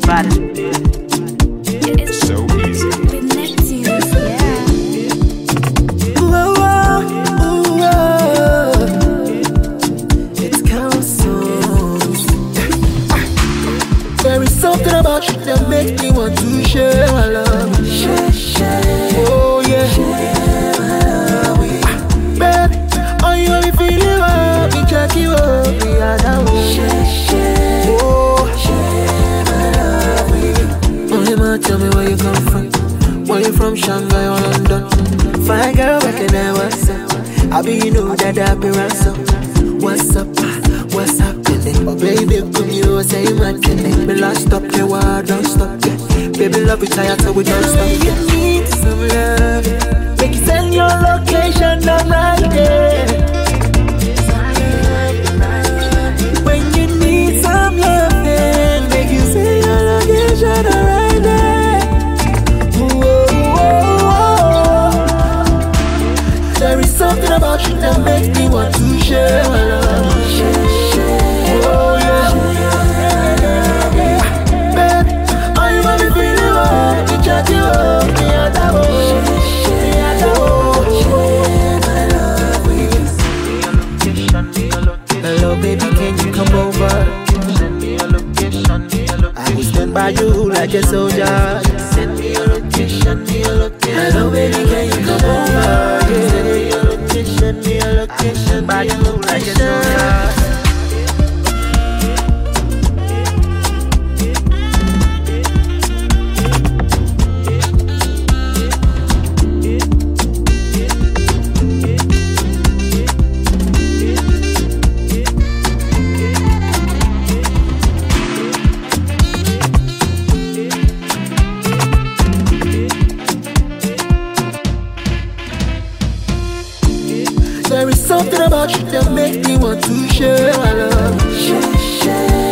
It's so easy. With Neptunes, yeah. It's Councils. There is something about you that makes me want to share my love. Oh yeah. Baby, are you only feeling well? Me check you up, me out that way. Only man, tell me where you come from. Where you from, Shanghai or London? Fine girl, I can never say. I be you know that I be ransom. What's up? What's happening? Oh baby, come you say man can make me last stop the war, don't stop it. Baby, love you tired so we don't stop it. You need some love. Make you send your location, I'm right there. When you need some love, then make you send your location, I'm right there. Whoa. There is something about you that makes me want to share my love. Oh yeah. Baby, are you want me feeling well? Me chat you up, me at that hello baby, can you come over? Send me your location, I will stand by you like a soldier. Send me your location, hello baby, can you come over? Send me your location, by you like a soldier. There is something about you that makes me want to share my love.